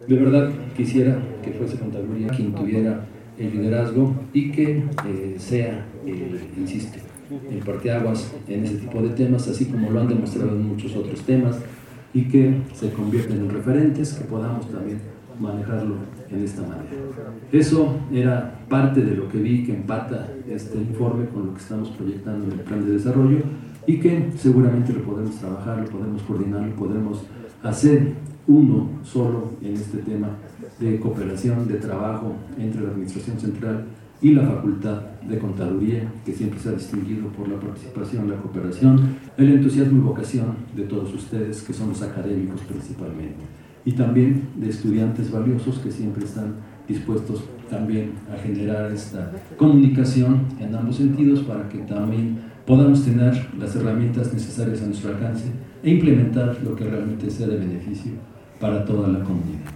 De verdad quisiera que fuese Contaduría quien tuviera el liderazgo y que sea, insisto, el parteaguas en ese tipo de temas, así como lo han demostrado en muchos otros temas, y que se convierten en referentes, que podamos también manejarlo en esta manera. Eso era parte de lo que vi que empata este informe con lo que estamos proyectando en el plan de desarrollo y que seguramente lo podemos trabajar, lo podemos coordinar, lo podremos hacer uno solo en este tema de cooperación, de trabajo entre la Administración Central y la Facultad de Contaduría, que siempre se ha distinguido por la participación, la cooperación, el entusiasmo y vocación de todos ustedes, que son los académicos principalmente, y también de estudiantes valiosos que siempre están dispuestos también a generar esta comunicación en ambos sentidos para que también podamos tener las herramientas necesarias a nuestro alcance e implementar lo que realmente sea de beneficio para toda la comunidad.